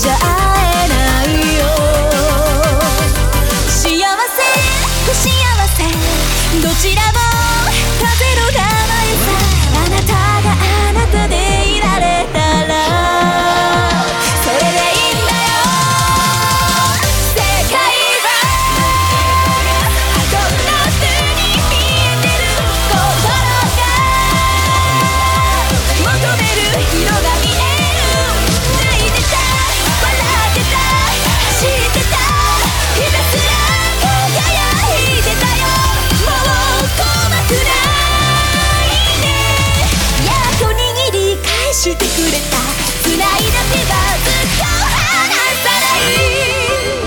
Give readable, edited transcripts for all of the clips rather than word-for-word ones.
じゃ会えないよ。幸せ不幸せどちらも風の名前さ。あなたがあなたでいられたらそれでいいんだよ。世界はどんな風に見えてる心が求める色が見える。泣いてた笑ってた走ってたひたすら輝いてたよ。もう怖くないね。やっと握り返してくれた。繋いだ手がずっと離さない。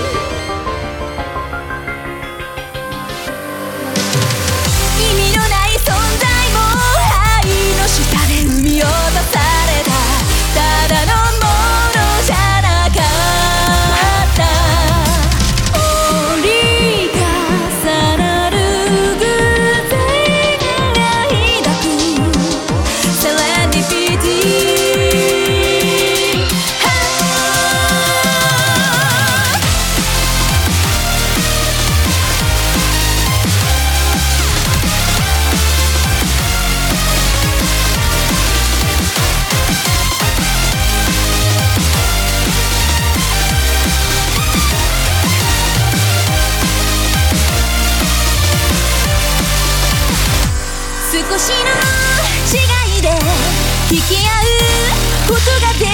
意味のない存在も愛の下で生み落とされた。ただのものじゃなかった。折り重なる偶然が抱くセレンディピティ。少しの違いで引き合うことができない。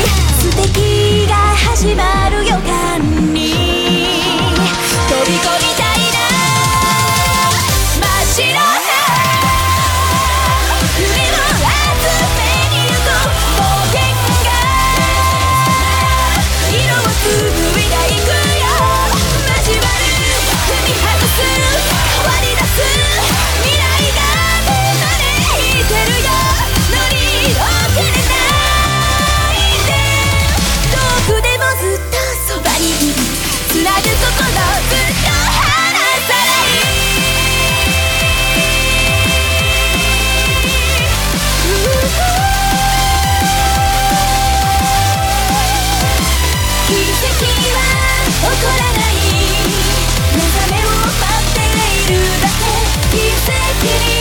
素敵が始まる予感に飛び込みたいな。真っ白な夢を集めに行こう。冒険が色を紡いでいくよ。交わる踏み外す割り出す未来がつなぐことずっと離さない。奇跡は起こらない。目覚めを待っているだけ。奇跡に